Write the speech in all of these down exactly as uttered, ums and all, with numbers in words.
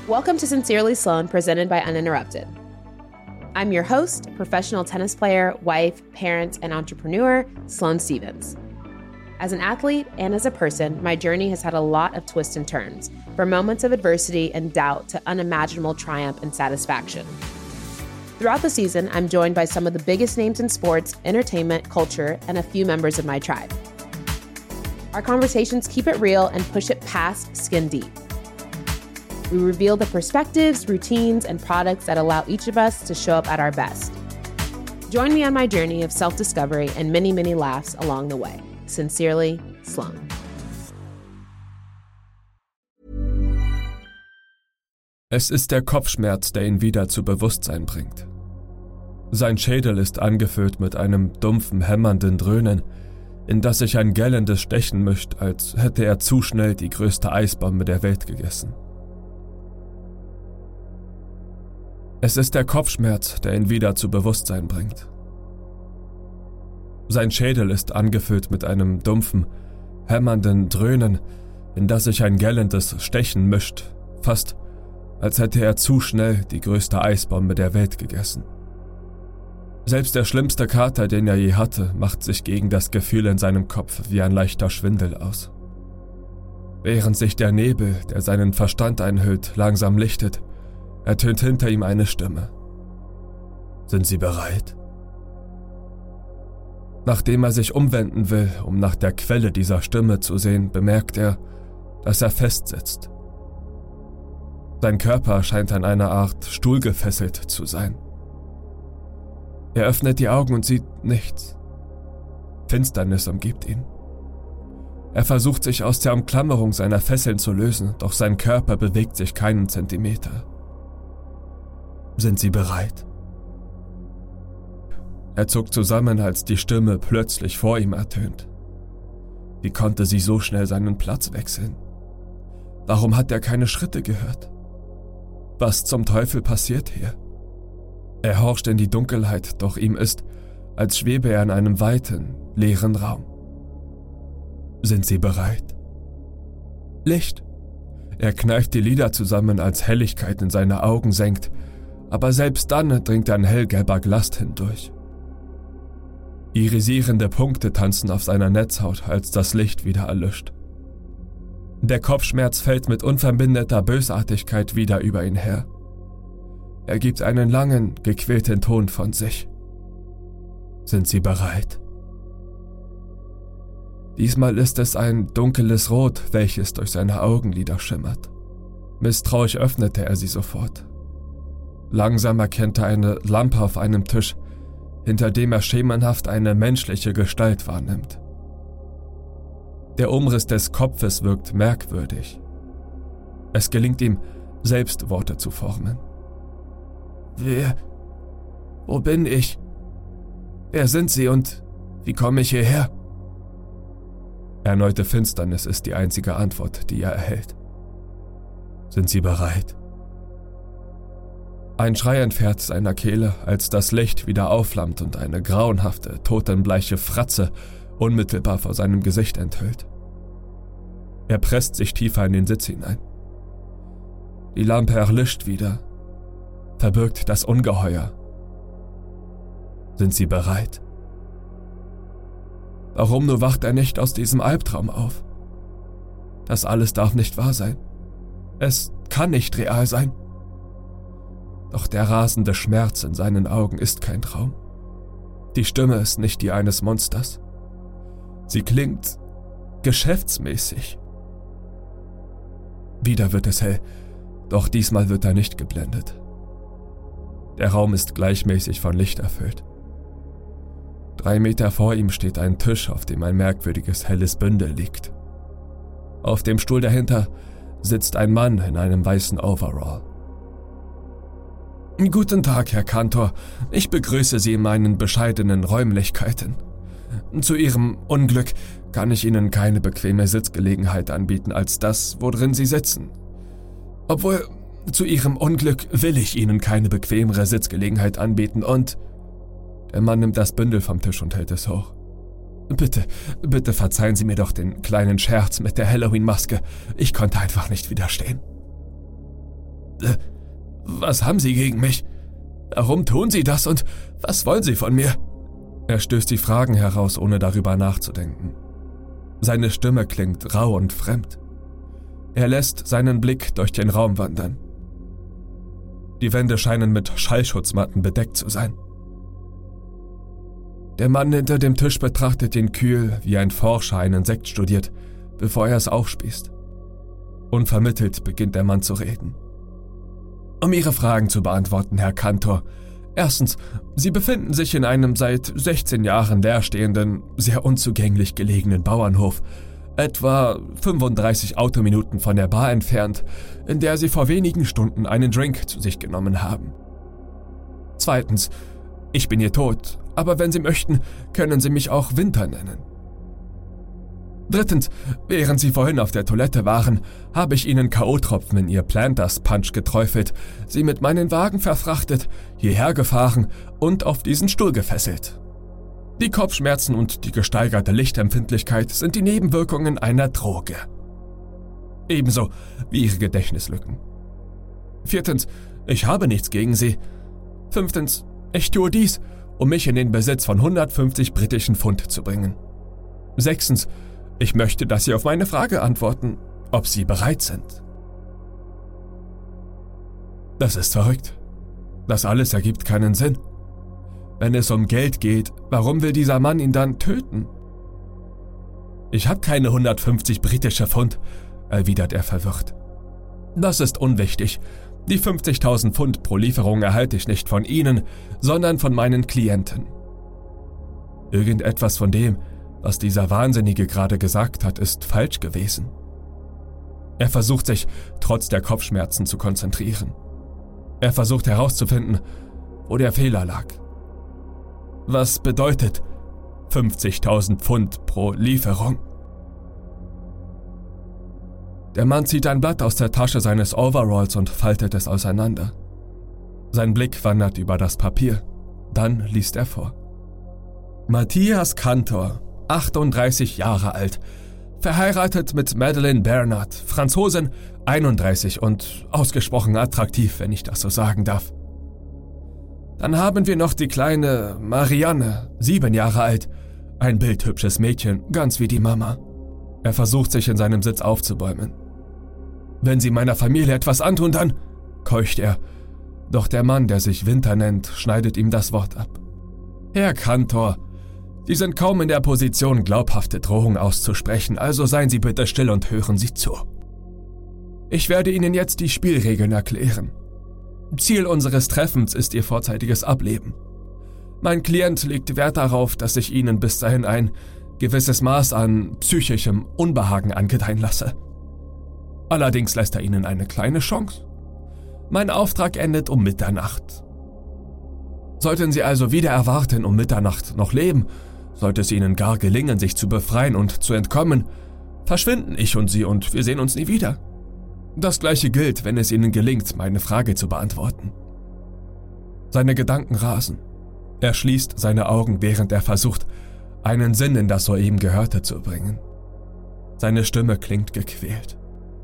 Welcome to Sincerely Sloan, presented by Uninterrupted. I'm your host, professional tennis player, wife, parent, and entrepreneur, Sloane Stevens. As an athlete and as a person, my journey has had a lot of twists and turns, from moments of adversity and doubt to unimaginable triumph and satisfaction. Throughout the season, I'm joined by some of the biggest names in sports, entertainment, culture, and a few members of my tribe. Our conversations keep it real and push it past skin deep. We reveal the perspectives, routines, and products that allow each of us to show up at our best. Join me on my journey of self-discovery and many, many laughs along the way. Sincerely, Sloane. Es ist der Kopfschmerz, der ihn wieder zu Bewusstsein bringt. Sein Schädel ist angefüllt mit einem dumpfen, hämmernden Dröhnen, in das sich ein gellendes Stechen mischt, als hätte er zu schnell die größte Eisbombe der Welt gegessen. Es ist der Kopfschmerz, der ihn wieder zu Bewusstsein bringt. Sein Schädel ist angefüllt mit einem dumpfen, hämmernden Dröhnen, in das sich ein gellendes Stechen mischt, fast als hätte er zu schnell die größte Eisbombe der Welt gegessen. Selbst der schlimmste Kater, den er je hatte, macht sich gegen das Gefühl in seinem Kopf wie ein leichter Schwindel aus. Während sich der Nebel, der seinen Verstand einhüllt, langsam lichtet, ertönt hinter ihm eine Stimme. Sind Sie bereit? Nachdem er sich umwenden will, um nach der Quelle dieser Stimme zu sehen, bemerkt er, dass er festsitzt. Sein Körper scheint an einer Art Stuhl gefesselt zu sein. Er öffnet die Augen und sieht nichts. Finsternis umgibt ihn. Er versucht sich aus der Umklammerung seiner Fesseln zu lösen, doch sein Körper bewegt sich keinen Zentimeter. Sind Sie bereit? Er zuckt zusammen, als die Stimme plötzlich vor ihm ertönt. Wie konnte sie so schnell seinen Platz wechseln? Warum hat er keine Schritte gehört? Was zum Teufel passiert hier? Er horcht in die Dunkelheit, doch ihm ist, als schwebe er in einem weiten, leeren Raum. Sind Sie bereit? Licht! Er kneift die Lider zusammen, als Helligkeit in seine Augen senkt, aber selbst dann dringt ein hellgelber Glast hindurch. Irisierende Punkte tanzen auf seiner Netzhaut, als das Licht wieder erlischt. Der Kopfschmerz fällt mit unverbindeter Bösartigkeit wieder über ihn her. Er gibt einen langen, gequälten Ton von sich. Sind Sie bereit? Diesmal ist es ein dunkles Rot, welches durch seine Augenlider schimmert. Misstrauisch öffnete er sie sofort. Langsam erkennt er eine Lampe auf einem Tisch, hinter dem er schemenhaft eine menschliche Gestalt wahrnimmt. Der Umriss des Kopfes wirkt merkwürdig. Es gelingt ihm, selbst Worte zu formen. Wer? Wo bin ich? Wer sind Sie und wie komme ich hierher? Erneute Finsternis ist die einzige Antwort, die er erhält. Sind Sie bereit? Ein Schrei entfährt seiner Kehle, als das Licht wieder aufflammt und eine grauenhafte, totenbleiche Fratze unmittelbar vor seinem Gesicht enthüllt. Er presst sich tiefer in den Sitz hinein. Die Lampe erlischt wieder, verbirgt das Ungeheuer. Sind Sie bereit? Warum nur wacht er nicht aus diesem Albtraum auf? Das alles darf nicht wahr sein. Es kann nicht real sein. Doch der rasende Schmerz in seinen Augen ist kein Traum. Die Stimme ist nicht die eines Monsters. Sie klingt geschäftsmäßig. Wieder wird es hell, doch diesmal wird er nicht geblendet. Der Raum ist gleichmäßig von Licht erfüllt. Drei Meter vor ihm steht ein Tisch, auf dem ein merkwürdiges helles Bündel liegt. Auf dem Stuhl dahinter sitzt ein Mann in einem weißen Overall. Guten Tag, Herr Kantor. Ich begrüße Sie in meinen bescheidenen Räumlichkeiten. Zu Ihrem Unglück kann ich Ihnen keine bequeme Sitzgelegenheit anbieten als das, worin Sie sitzen. Obwohl, zu Ihrem Unglück will ich Ihnen keine bequemere Sitzgelegenheit anbieten und... Der Mann nimmt das Bündel vom Tisch und hält es hoch. Bitte, bitte verzeihen Sie mir doch den kleinen Scherz mit der Halloween-Maske. Ich konnte einfach nicht widerstehen. Äh, was haben Sie gegen mich? Warum tun Sie das und was wollen Sie von mir? Er stößt die Fragen heraus, ohne darüber nachzudenken. Seine Stimme klingt rau und fremd. Er lässt seinen Blick durch den Raum wandern. Die Wände scheinen mit Schallschutzmatten bedeckt zu sein. Der Mann hinter dem Tisch betrachtet ihn kühl, wie ein Forscher einen Sekt studiert, bevor er es aufspießt. Unvermittelt beginnt der Mann zu reden. Um Ihre Fragen zu beantworten, Herr Kantor. Erstens, Sie befinden sich in einem seit sechzehn Jahren leerstehenden, sehr unzugänglich gelegenen Bauernhof, etwa fünfunddreißig Autominuten von der Bar entfernt, in der Sie vor wenigen Stunden einen Drink zu sich genommen haben. Zweitens, ich bin Ihr Tod, aber wenn Sie möchten, können Sie mich auch Winter nennen. Drittens, während Sie vorhin auf der Toilette waren, habe ich Ihnen K O-Tropfen in Ihr Planters Punch geträufelt, Sie mit meinen Wagen verfrachtet, hierher gefahren und auf diesen Stuhl gefesselt. Die Kopfschmerzen und die gesteigerte Lichtempfindlichkeit sind die Nebenwirkungen einer Droge. Ebenso wie Ihre Gedächtnislücken. Viertens, ich habe nichts gegen Sie. Fünftens, ich tue dies, um mich in den Besitz von hundertfünfzig britischen Pfund zu bringen. Sechstens, ich möchte, dass Sie auf meine Frage antworten, ob Sie bereit sind. Das ist verrückt. Das alles ergibt keinen Sinn. Wenn es um Geld geht, warum will dieser Mann ihn dann töten? Ich habe keine hundertfünfzig britische Pfund, erwidert er verwirrt. Das ist unwichtig. Die fünfzigtausend Pfund pro Lieferung erhalte ich nicht von Ihnen, sondern von meinen Klienten. Irgendetwas von dem, was dieser Wahnsinnige gerade gesagt hat, ist falsch gewesen. Er versucht sich trotz der Kopfschmerzen zu konzentrieren. Er versucht herauszufinden, wo der Fehler lag. Was bedeutet fünfzigtausend Pfund pro Lieferung? Der Mann zieht ein Blatt aus der Tasche seines Overalls und faltet es auseinander. Sein Blick wandert über das Papier. Dann liest er vor. Matthias Kantor, achtunddreißig Jahre alt, verheiratet mit Madeleine Bernard, Franzosin, einunddreißig und ausgesprochen attraktiv, wenn ich das so sagen darf. Dann haben wir noch die kleine Marianne, sieben Jahre alt, ein bildhübsches Mädchen, ganz wie die Mama. Er versucht sich in seinem Sitz aufzubäumen. Wenn Sie meiner Familie etwas antun, dann, keucht er. Doch der Mann, der sich Winter nennt, schneidet ihm das Wort ab. Herr Kantor, Sie sind kaum in der Position, glaubhafte Drohungen auszusprechen, also seien Sie bitte still und hören Sie zu. Ich werde Ihnen jetzt die Spielregeln erklären. Ziel unseres Treffens ist Ihr vorzeitiges Ableben. Mein Klient legt Wert darauf, dass ich Ihnen bis dahin ein gewisses Maß an psychischem Unbehagen angedeihen lasse. Allerdings lässt er Ihnen eine kleine Chance. Mein Auftrag endet um Mitternacht. Sollten Sie also wieder erwarten, um Mitternacht noch leben, sollte es Ihnen gar gelingen, sich zu befreien und zu entkommen, verschwinden ich und Sie und wir sehen uns nie wieder. Das Gleiche gilt, wenn es Ihnen gelingt, meine Frage zu beantworten. Seine Gedanken rasen. Er schließt seine Augen, während er versucht, einen Sinn in das soeben Gehörte zu bringen. Seine Stimme klingt gequält.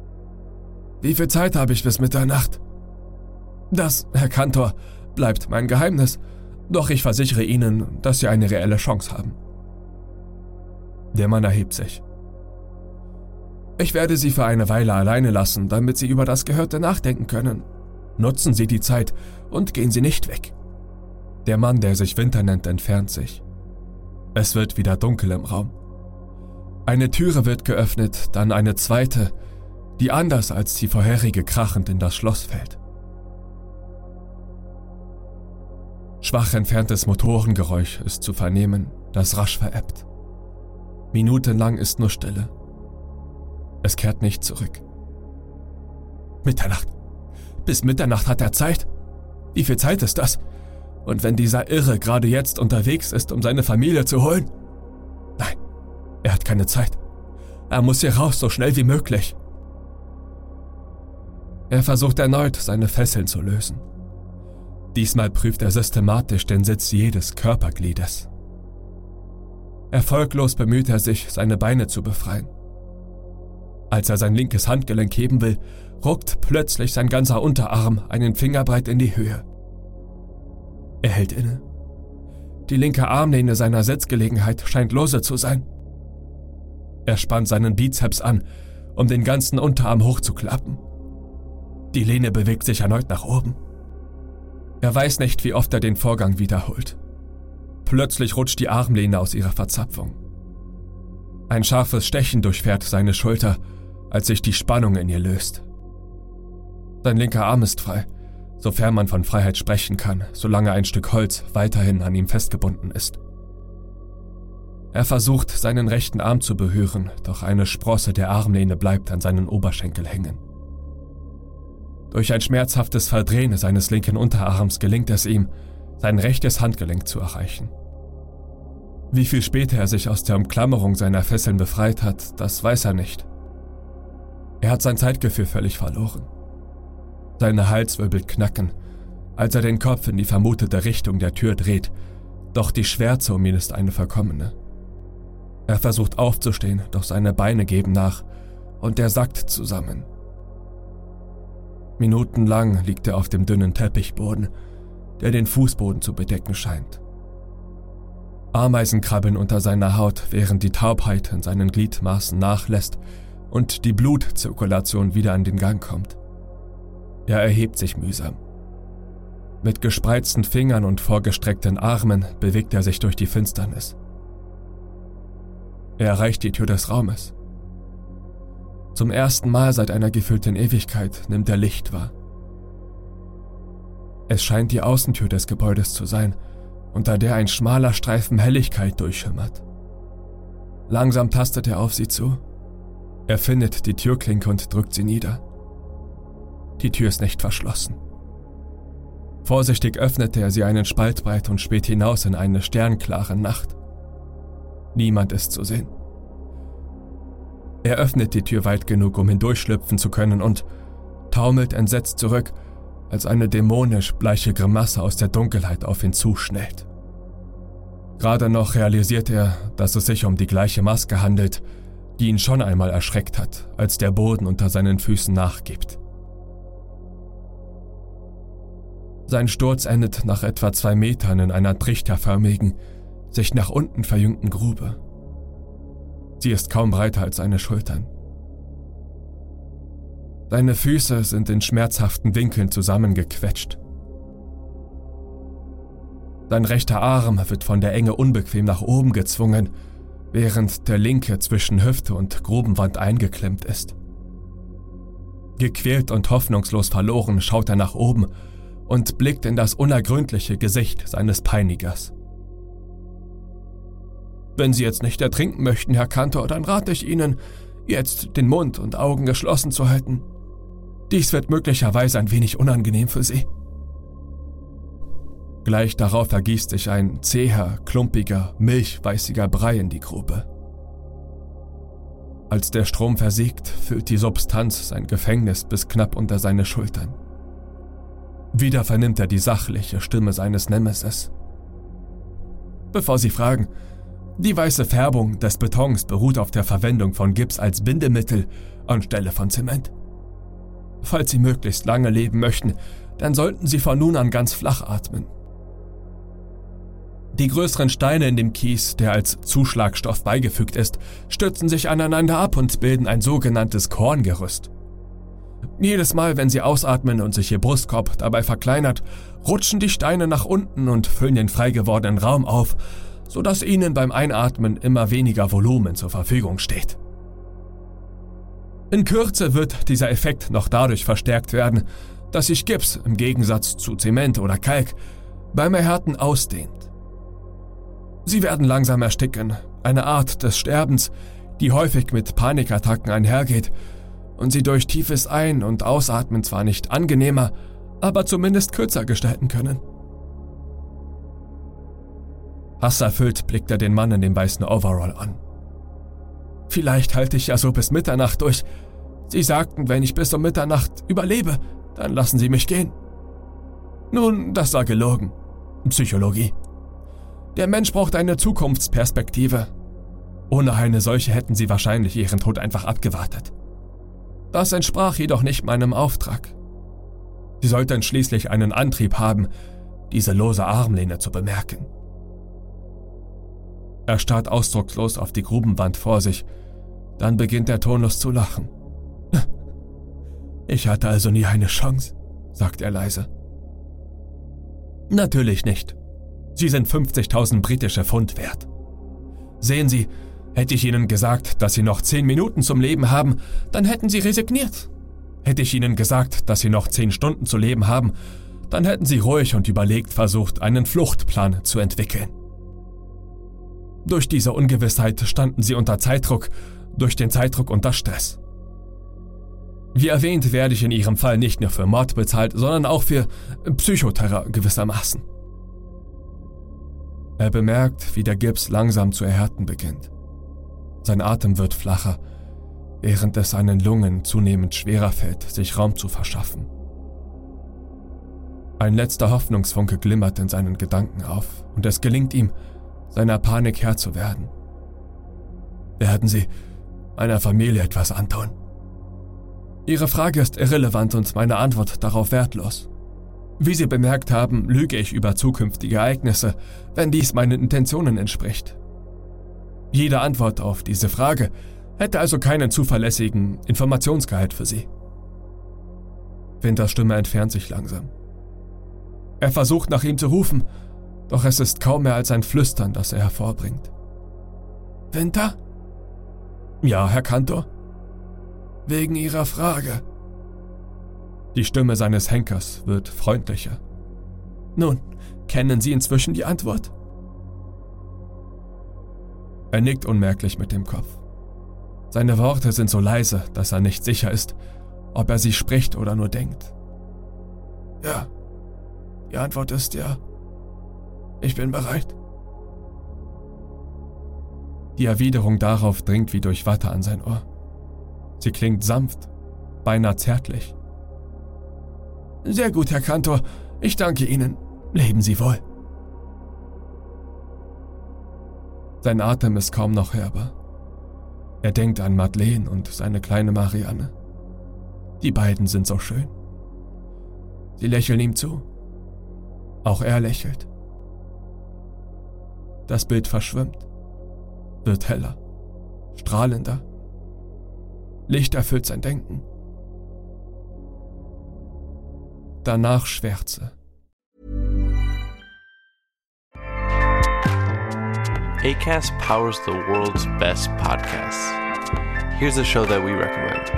Wie viel Zeit habe ich bis Mitternacht? Das, Herr Kantor, bleibt mein Geheimnis, doch ich versichere Ihnen, dass Sie eine reelle Chance haben. Der Mann erhebt sich. Ich werde Sie für eine Weile alleine lassen, damit Sie über das Gehörte nachdenken können. Nutzen Sie die Zeit und gehen Sie nicht weg. Der Mann, der sich Winter nennt, entfernt sich. Es wird wieder dunkel im Raum. Eine Türe wird geöffnet, dann eine zweite, die anders als die vorherige krachend in das Schloss fällt. Schwach entferntes Motorengeräusch ist zu vernehmen, das rasch verebbt. Minutenlang ist nur Stille. Es kehrt nicht zurück. Mitternacht. Bis Mitternacht hat er Zeit. Wie viel Zeit ist das? Und wenn dieser Irre gerade jetzt unterwegs ist, um seine Familie zu holen? Nein, er hat keine Zeit. Er muss hier raus, so schnell wie möglich. Er versucht erneut, seine Fesseln zu lösen. Diesmal prüft er systematisch den Sitz jedes Körpergliedes. Erfolglos bemüht er sich, seine Beine zu befreien. Als er sein linkes Handgelenk heben will, ruckt plötzlich sein ganzer Unterarm einen Fingerbreit in die Höhe. Er hält inne. Die linke Armlehne seiner Sitzgelegenheit scheint lose zu sein. Er spannt seinen Bizeps an, um den ganzen Unterarm hochzuklappen. Die Lehne bewegt sich erneut nach oben. Er weiß nicht, wie oft er den Vorgang wiederholt. Plötzlich rutscht die Armlehne aus ihrer Verzapfung. Ein scharfes Stechen durchfährt seine Schulter, als sich die Spannung in ihr löst. Sein linker Arm ist frei, sofern man von Freiheit sprechen kann, solange ein Stück Holz weiterhin an ihm festgebunden ist. Er versucht, seinen rechten Arm zu berühren, doch eine Sprosse der Armlehne bleibt an seinen Oberschenkel hängen. Durch ein schmerzhaftes Verdrehen seines linken Unterarms gelingt es ihm, sein rechtes Handgelenk zu erreichen. Wie viel später er sich aus der Umklammerung seiner Fesseln befreit hat, das weiß er nicht. Er hat sein Zeitgefühl völlig verloren. Seine Halswirbel knacken, als er den Kopf in die vermutete Richtung der Tür dreht, doch die Schwärze um ihn ist eine verkommene. Er versucht aufzustehen, doch seine Beine geben nach und er sackt zusammen. Minutenlang liegt er auf dem dünnen Teppichboden, der den Fußboden zu bedecken scheint. Ameisen krabbeln unter seiner Haut, während die Taubheit in seinen Gliedmaßen nachlässt und die Blutzirkulation wieder an den Gang kommt. Er erhebt sich mühsam. Mit gespreizten Fingern und vorgestreckten Armen bewegt er sich durch die Finsternis. Er erreicht die Tür des Raumes. Zum ersten Mal seit einer gefühlten Ewigkeit nimmt er Licht wahr. Es scheint die Außentür des Gebäudes zu sein, unter der ein schmaler Streifen Helligkeit durchschimmert. Langsam tastet er auf sie zu. Er findet die Türklinke und drückt sie nieder. Die Tür ist nicht verschlossen. Vorsichtig öffnet er sie einen Spalt breit und späht hinaus in eine sternklare Nacht. Niemand ist zu sehen. Er öffnet die Tür weit genug, um hindurchschlüpfen zu können und taumelt entsetzt zurück, als eine dämonisch bleiche Grimasse aus der Dunkelheit auf ihn zuschnellt. Gerade noch realisiert er, dass es sich um die gleiche Maske handelt, die ihn schon einmal erschreckt hat, als der Boden unter seinen Füßen nachgibt. Sein Sturz endet nach etwa zwei Metern in einer trichterförmigen, sich nach unten verjüngten Grube. Sie ist kaum breiter als seine Schultern. Seine Füße sind in schmerzhaften Winkeln zusammengequetscht. Sein rechter Arm wird von der Enge unbequem nach oben gezwungen, während der linke zwischen Hüfte und Grubenwand eingeklemmt ist. Gequält und hoffnungslos verloren schaut er nach oben und blickt in das unergründliche Gesicht seines Peinigers. »Wenn Sie jetzt nicht ertrinken möchten, Herr Kantor, dann rate ich Ihnen, jetzt den Mund und Augen geschlossen zu halten. Dies wird möglicherweise ein wenig unangenehm für Sie.« Gleich darauf ergießt sich ein zäher, klumpiger, milchweißiger Brei in die Grube. Als der Strom versiegt, füllt die Substanz sein Gefängnis bis knapp unter seine Schultern. Wieder vernimmt er die sachliche Stimme seines Nemesis. »Bevor Sie fragen, die weiße Färbung des Betons beruht auf der Verwendung von Gips als Bindemittel anstelle von Zement. Falls Sie möglichst lange leben möchten, dann sollten Sie von nun an ganz flach atmen. Die größeren Steine in dem Kies, der als Zuschlagstoff beigefügt ist, stützen sich aneinander ab und bilden ein sogenanntes Korngerüst. Jedes Mal, wenn Sie ausatmen und sich Ihr Brustkorb dabei verkleinert, rutschen die Steine nach unten und füllen den frei gewordenen Raum auf, sodass Ihnen beim Einatmen immer weniger Volumen zur Verfügung steht. In Kürze wird dieser Effekt noch dadurch verstärkt werden, dass sich Gips im Gegensatz zu Zement oder Kalk beim Erhärten ausdehnt. Sie werden langsam ersticken, eine Art des Sterbens, die häufig mit Panikattacken einhergeht und Sie durch tiefes Ein- und Ausatmen zwar nicht angenehmer, aber zumindest kürzer gestalten können. Hasserfüllt blickt er den Mann in dem weißen Overall an. »Vielleicht halte ich ja so bis Mitternacht durch. Sie sagten, wenn ich bis um Mitternacht überlebe, dann lassen Sie mich gehen.« »Nun, das war gelogen. Psychologie. Der Mensch braucht eine Zukunftsperspektive. Ohne eine solche hätten Sie wahrscheinlich Ihren Tod einfach abgewartet. Das entsprach jedoch nicht meinem Auftrag. Sie sollten schließlich einen Antrieb haben, diese lose Armlehne zu bemerken. Er starrt ausdruckslos auf die Grubenwand vor sich, dann beginnt er tonlos zu lachen. Ich hatte also nie eine Chance, sagt er leise. Natürlich nicht. Sie sind fünfzigtausend britische Pfund wert. Sehen Sie, hätte ich Ihnen gesagt, dass Sie noch zehn Minuten zum Leben haben, dann hätten Sie resigniert. Hätte ich Ihnen gesagt, dass Sie noch zehn Stunden zu leben haben, dann hätten Sie ruhig und überlegt versucht, einen Fluchtplan zu entwickeln. Durch diese Ungewissheit standen Sie unter Zeitdruck, durch den Zeitdruck unter Stress. Wie erwähnt, werde ich in Ihrem Fall nicht nur für Mord bezahlt, sondern auch für Psychoterror gewissermaßen. Er bemerkt, wie der Gips langsam zu erhärten beginnt. Sein Atem wird flacher, während es seinen Lungen zunehmend schwerer fällt, sich Raum zu verschaffen. Ein letzter Hoffnungsfunke glimmert in seinen Gedanken auf und es gelingt ihm, seiner Panik Herr zu werden. Werden Sie meiner Familie etwas antun? Ihre Frage ist irrelevant und meine Antwort darauf wertlos. Wie Sie bemerkt haben, lüge ich über zukünftige Ereignisse, wenn dies meinen Intentionen entspricht. Jede Antwort auf diese Frage hätte also keinen zuverlässigen Informationsgehalt für Sie. Winters Stimme entfernt sich langsam. Er versucht nach ihm zu rufen, doch es ist kaum mehr als ein Flüstern, das er hervorbringt. Winter? Ja, Herr Kantor? Wegen Ihrer Frage. Die Stimme seines Henkers wird freundlicher. Nun, kennen Sie inzwischen die Antwort? Er nickt unmerklich mit dem Kopf. Seine Worte sind so leise, dass er nicht sicher ist, ob er sie spricht oder nur denkt. Ja, die Antwort ist ja. Ich bin bereit. Die Erwiderung darauf dringt wie durch Watte an sein Ohr. Sie klingt sanft, beinahe zärtlich. Sehr gut, Herr Kantor. Ich danke Ihnen. Leben Sie wohl. Sein Atem ist kaum noch hörbar. Er denkt an Madeleine und seine kleine Marianne. Die beiden sind so schön. Sie lächeln ihm zu. Auch er lächelt. Das Bild verschwimmt, wird heller, strahlender. Licht erfüllt sein Denken. Danach Schwärze. Acast powers the world's best podcasts. Here's a show that we recommend.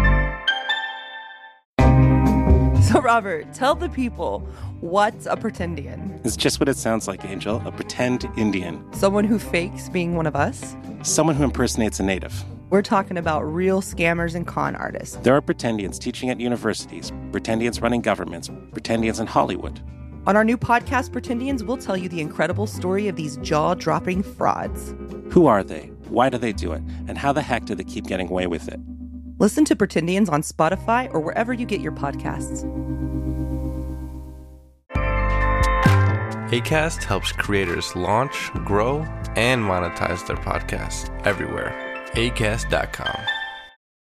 So, Robert, tell the people, what's a pretendian? It's just what it sounds like, Angel. A pretend Indian. Someone who fakes being one of us? Someone who impersonates a native. We're talking about real scammers and con artists. There are pretendians teaching at universities, pretendians running governments, pretendians in Hollywood. On our new podcast, Pretendians, we'll tell you the incredible story of these jaw-dropping frauds. Who are they? Why do they do it? And how the heck do they keep getting away with it? Listen to Pretendians on Spotify or wherever you get your podcasts. Acast helps creators launch, grow, and monetize their podcasts everywhere. acast dot com.